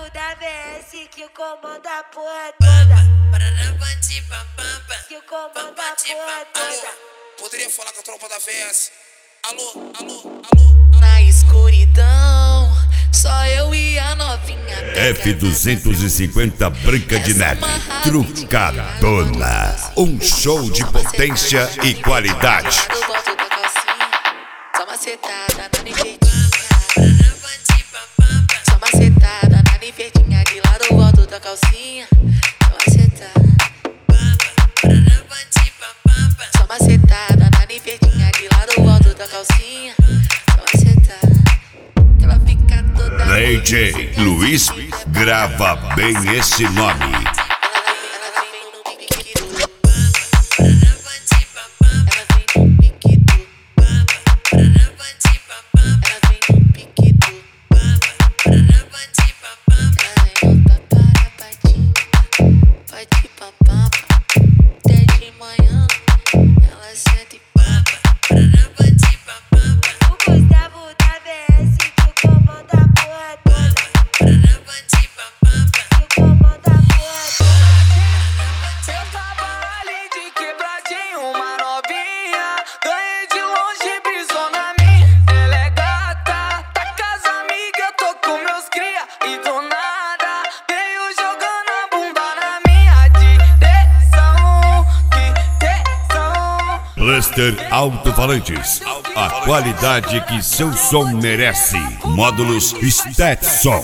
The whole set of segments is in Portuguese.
da VS que comanda a porra toda. Que comanda a porra toda. Poderia falar com a tropa da VS? Alô, alô, alô. Na escuridão, só eu e a novinha. F250 Branca de Neve, trucadona. Um show de potência e qualidade. Só macetada na nivetinha. Só macetada na nivetinha. De lado eu volto da calcinha. Só macetada. Só macetada na nivetinha. De lado eu volto da calcinha. Só macetada. Ela fica toda. DJ Luiz, grava bem esse nome. Cluster Alto-Falantes, a qualidade que seu som merece. Módulos Stetson.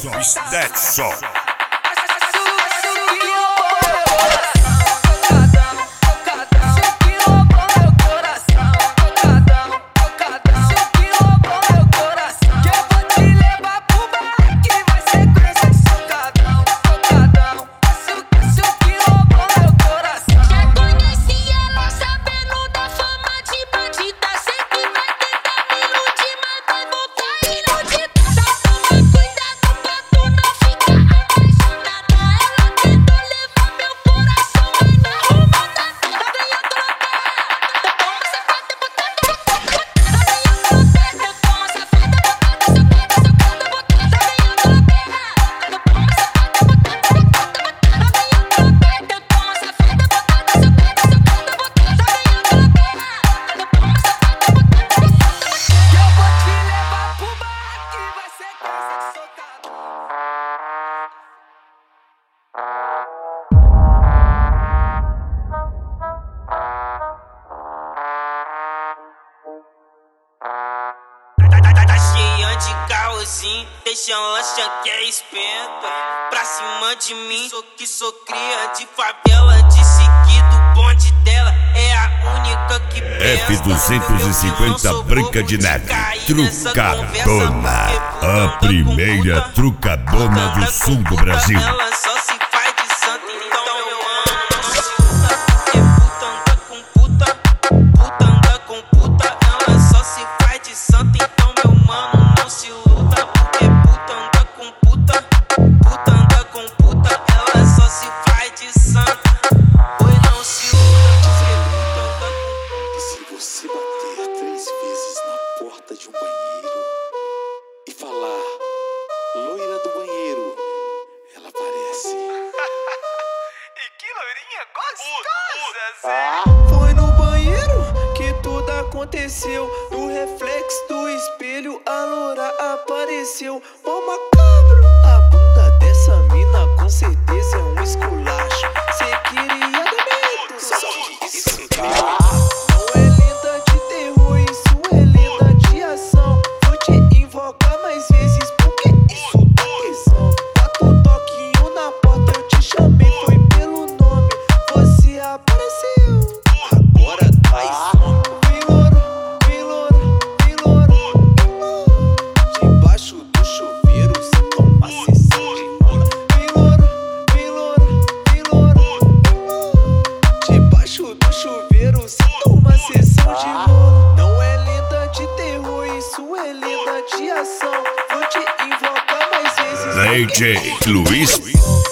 Deixa lancha que é espenta pra cima de mim. Sou cria de favela, disse que do bonde dela é a única que presta. F250 Branca de Neve, trucadona. A primeira trucadona do sul do Brasil. Ela só se faz de santa, então eu amo. Porque puta anda com puta, puta anda com puta. Ela só se faz de santa, então meu mano não se luta. Se bater 3 vezes na porta de um banheiro e falar, loira do banheiro, ela aparece. E que loirinha gostosa! Foi no banheiro que tudo aconteceu. No reflexo do espelho a loura apareceu. Mó macabro, a bunda dessa mina com certeza é um esculacho. Cê queria demento, só que isso DJ Luiz